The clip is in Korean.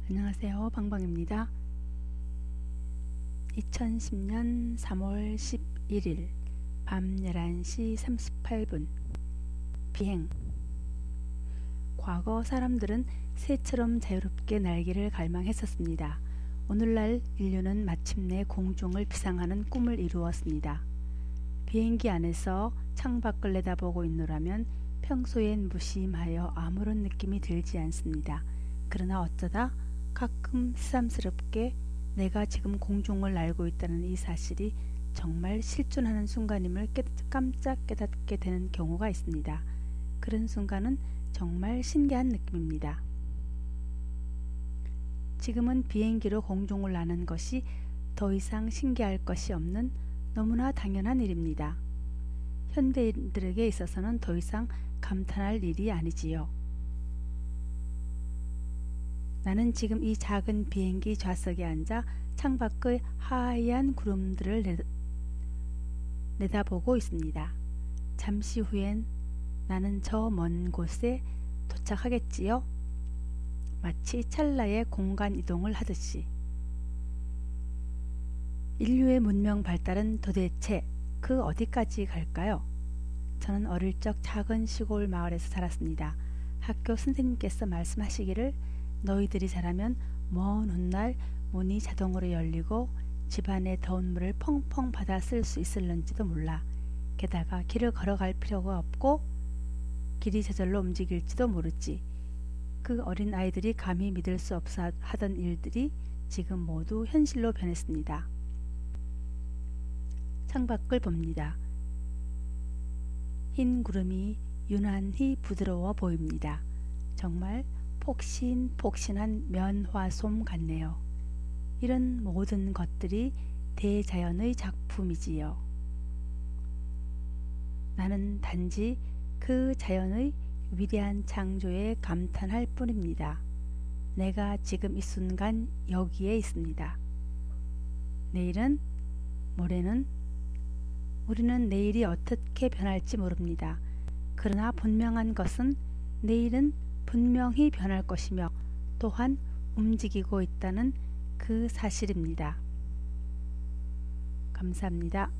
안녕하세요. 방방입니다. 2010년 3월 11일 밤 11시 38분 비행. 과거 사람들은 새처럼 자유롭게 날기를 갈망했었습니다. 오늘날 인류는 마침내 공중을 비상하는 꿈을 이루었습니다. 비행기 안에서 창밖을 내다보고 있노라면 평소엔 무심하여 아무런 느낌이 들지 않습니다. 그러나 어쩌다 가끔 새삼스럽게 내가 지금 공중을 날고 있다는 이 사실이 정말 실존하는 순간임을 깜짝 깨닫게 되는 경우가 있습니다. 그런 순간은 정말 신기한 느낌입니다. 지금은 비행기로 공중을 나는 것이 더 이상 신기할 것이 없는 너무나 당연한 일입니다. 현대인들에게 있어서는 더 이상 감탄할 일이 아니지요. 나는 지금 이 작은 비행기 좌석에 앉아 창밖의 하얀 구름들을 내다보고 있습니다. 잠시 후엔 나는 저 먼 곳에 도착하겠지요. 마치 찰나의 공간 이동을 하듯이. 인류의 문명 발달은 도대체 그 어디까지 갈까요? 저는 어릴 적 작은 시골 마을에서 살았습니다. 학교 선생님께서 말씀하시기를 너희들이 자라면 먼 훗날 문이 자동으로 열리고 집안에 더운 물을 펑펑 받아 쓸 수 있을런지도 몰라. 게다가 길을 걸어갈 필요가 없고 길이 저절로 움직일지도 모르지. 그 어린 아이들이 감히 믿을 수 없어 하던 일들이 지금 모두 현실로 변했습니다. 창밖을 봅니다. 흰 구름이 유난히 부드러워 보입니다. 정말 폭신폭신한 면화솜 같네요. 이런 모든 것들이 대자연의 작품이지요. 나는 단지 그 자연의 위대한 창조에 감탄할 뿐입니다. 내가 지금 이 순간 여기에 있습니다. 내일은, 모레는, 우리는 내일이 어떻게 변할지 모릅니다. 그러나 분명한 것은 내일은 분명히 변할 것이며 또한 움직이고 있다는 그 사실입니다. 감사합니다.